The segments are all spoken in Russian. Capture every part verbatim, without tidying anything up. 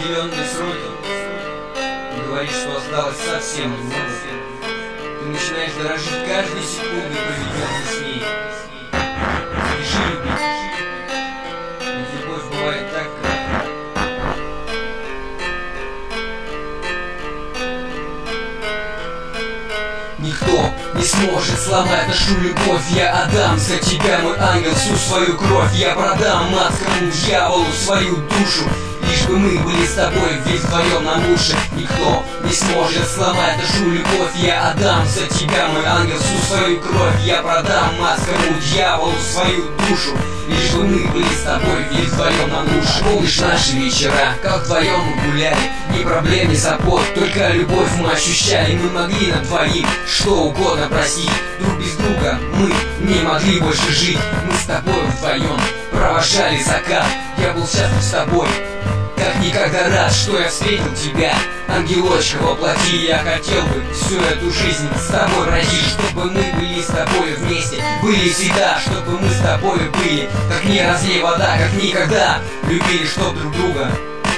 определенные сроки. Говоришь, что осталось совсем немного. Ты начинаешь дорожить каждой секундой, проведенной с ней. Спеши любить. Ведь любовь бывает так кратко. Никто не сможет сломать нашу любовь. Я отдам за тебя, мой ангел, всю свою кровь. Я продам адскому дьяволу свою душу, лишь бы мы были с тобой, ведь вдвоем нам лучше. Никто не сможет сломать нашу любовь. Я отдам за тебя, мой ангел, всю свою кровь. Я продам адскому дьяволу свою душу, лишь бы мы были с тобой, ведь вдвоем нам лучше. Помнишь наши вечера, как вдвоем мы гуляли? Ни проблем, ни забот, только любовь мы ощущали. Мы могли на двоих что угодно просить. Друг без друга мы не могли больше жить. Мы с тобой вдвоем провожали закат. Я был счастлив с тобой, как никогда рад, что я встретил тебя, ангелочка воплоти. Я хотел бы всю эту жизнь с тобой прожить, чтобы мы были с тобой вместе, были всегда, чтобы мы с тобой были, как не разлей вода, как никогда любили, чтоб друг друга.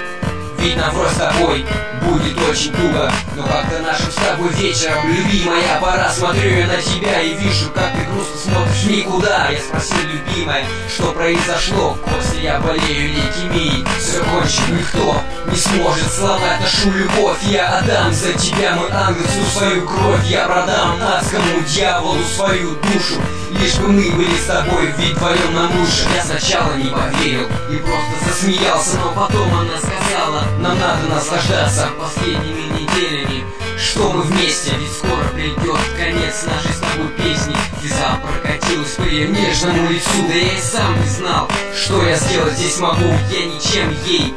Ведь нам врозь с тобой будет очень туго. Но как-то нашим с тобой вечером, любимая, пора. Смотрю я на тебя и вижу, как ты грустно смотришь никуда. Я спросил, любимая, что произошло? Костя, я болею лейкемией. Все кончено, никто не сможет сломать нашу любовь. Я отдам за тебя, мой ангел, всю свою кровь. Я продам адскому дьяволу свою душу, лишь бы мы были с тобой, ведь вдвоем нам лучше. Я сначала не поверил и просто засмеялся, но потом она сказала: нам надо наслаждаться последними неделями, что мы вместе, ведь скоро придет конец нашей с тобой песни. Слеза прокатилась по ее нежному лицу, да я и сам не знал, что я сделать здесь могу. Я ничем ей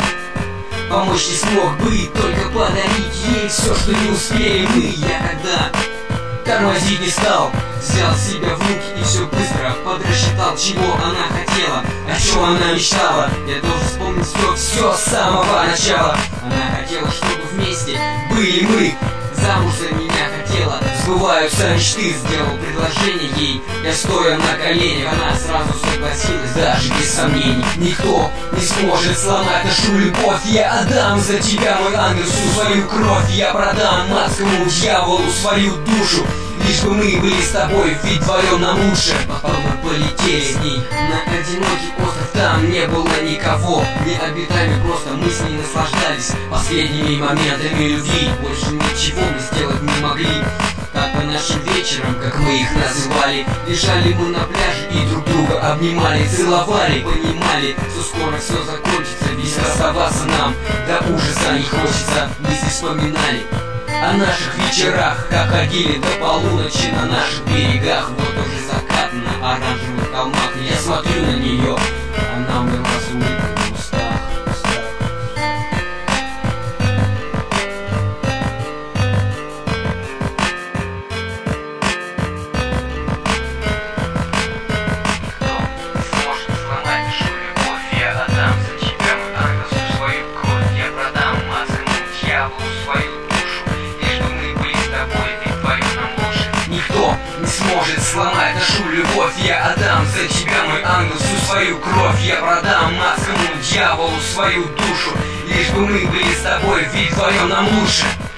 помочь не смог бы, только подарить ей все, что не успели мы. Я когда тормозить не стал, взял себя в руки и все быстро подрасчитал, чего она хотела, о чем она мечтала. Я должен вспомнить все, все с самого начала. Она хотела, чтобы вместе были мы, замуж за меня хотела. Сбываются мечты, сделал предложение ей. Я стоя на коленях, она сразу согласилась, даже без сомнений. Никто не сможет сломать нашу любовь. Я отдам за тебя, мой ангел, всю свою кровь. Я продам адскому дьяволу свою душу, лишь бы мы были с тобой, ведь вдвоем нам лучше. Потом мы полетели с ней на одинокий остров. Там не было никого, необитаемый, просто мы с ней наслаждались последними моментами любви. Больше ничего мы сделать не могли. Так по нашим вечерам, как мы их называли, лежали мы на пляже и друг друга обнимали, целовали, понимали, что скоро все закончится, ведь расставаться нам до ужаса не хочется. Мы здесь вспоминали о наших вечерах, как ходили до полуночи на наших берегах. Вот уже закат на оранжевых холмах, и я смотрю на нее, она умерла с улыбкой в устах. Сможет сломать нашу любовь. Я отдам за тебя, мой ангел, всю свою кровь. Я продам адскому дьяволу свою душу, лишь бы мы были с тобой, ведь вдвоем нам лучше.